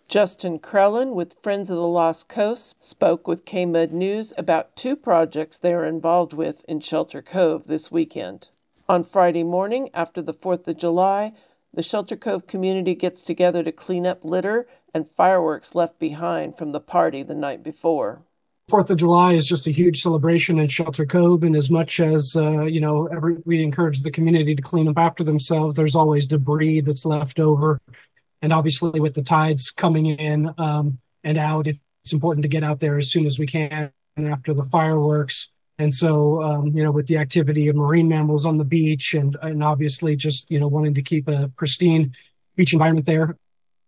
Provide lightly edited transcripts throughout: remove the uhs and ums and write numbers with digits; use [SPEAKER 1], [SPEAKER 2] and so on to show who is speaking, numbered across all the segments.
[SPEAKER 1] Justin Krellin with Friends of the Lost Coast spoke with KMUD News about two projects they are involved with in Shelter Cove this weekend. On Friday morning, after the 4th of July, the Shelter Cove community gets together to clean up litter and fireworks left behind from the party the night before.
[SPEAKER 2] Fourth of July is just a huge celebration in Shelter Cove, and as much as we encourage the community to clean up after themselves, there's always debris that's left over. And obviously, with the tides coming in and out, it's important to get out there as soon as we can after the fireworks. And so, with the activity of marine mammals on the beach, and obviously just wanting to keep a pristine beach environment there,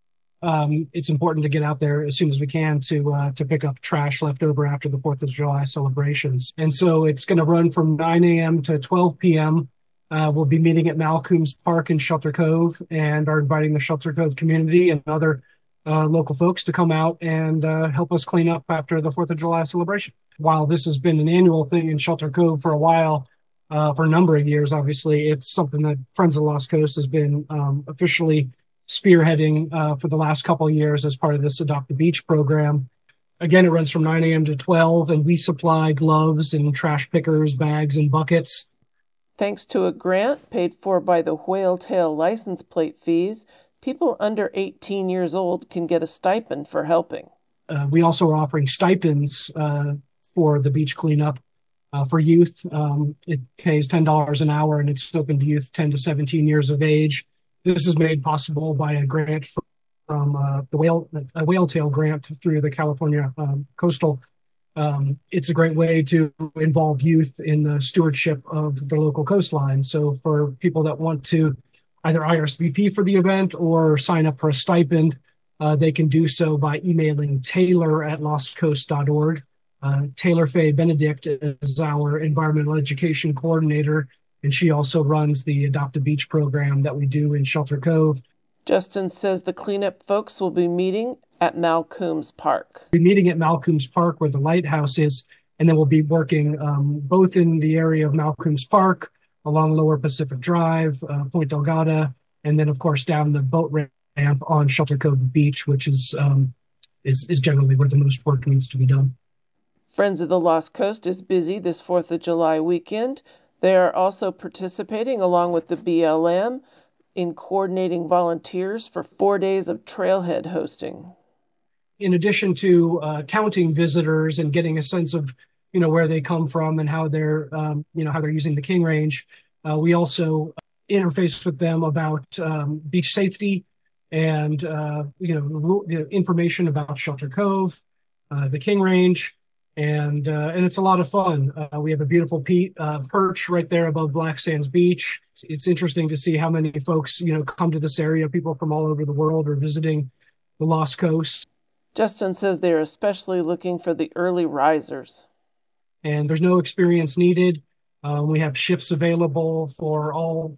[SPEAKER 2] it's important to get out there as soon as we can to pick up trash left over after the 4th of July celebrations. And so it's going to run from 9 a.m. to 12 p.m. We'll be meeting at Malcolm's Park in Shelter Cove and are inviting the Shelter Cove community and other local folks to come out and help us clean up after the 4th of July celebration. While this has been an annual thing in Shelter Cove for a while, for a number of years, obviously, it's something that Friends of the Lost Coast has been officially spearheading for the last couple of years as part of this Adopt the Beach program. Again, it runs from 9 a.m. to 12, and we supply gloves and trash pickers, bags, and buckets.
[SPEAKER 1] Thanks to a grant paid for by the Whale Tail license plate fees, people under 18 years old can get a stipend for helping.
[SPEAKER 2] We also are offering stipends for the beach cleanup for youth. It pays $10 an hour, and it's open to youth 10 to 17 years of age. This is made possible by a grant from a whale tail grant through the California Coastal. It's a great way to involve youth in the stewardship of the local coastline. So for people that want to either RSVP for the event or sign up for a stipend, they can do so by emailing taylor@lostcoast.org. Taylor Faye Benedict is our environmental education coordinator, and she also runs the Adopt a Beach program that we do in Shelter Cove.
[SPEAKER 1] Justin says the cleanup folks will be meeting at Malcolm's Park.
[SPEAKER 2] We'll be meeting at Malcolm's Park where the lighthouse is, and then we'll be working both in the area of Malcolm's Park, along Lower Pacific Drive, Point Delgada, and then, of course, down the boat ramp on Shelter Cove Beach, which is generally where the most work needs to be done.
[SPEAKER 1] Friends of the Lost Coast is busy this 4th of July weekend. They are also participating, along with the BLM, in coordinating volunteers for 4 days of trailhead hosting.
[SPEAKER 2] In addition to counting visitors and getting a sense of where they come from and how they're using the King Range, we also interface with them about beach safety and information about Shelter Cove, the King Range. And it's a lot of fun. We have a beautiful perch right there above Black Sands Beach. It's interesting to see how many folks, come to this area. People from all over the world are visiting the Lost Coast.
[SPEAKER 1] Justin says they're especially looking for the early risers.
[SPEAKER 2] And there's no experience needed. We have shifts available for all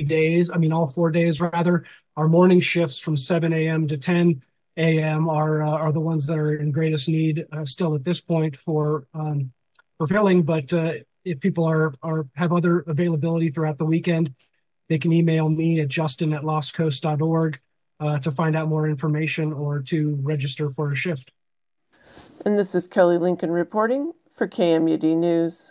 [SPEAKER 2] 4 days rather. Our morning shifts from 7 a.m. to 10 a.m. are the ones that are in greatest need still at this point for filling. But if people have other availability throughout the weekend, they can email me at justin@lostcoast.org to find out more information or to register for a shift.
[SPEAKER 1] And this is Kelly Lincoln reporting for KMUD News.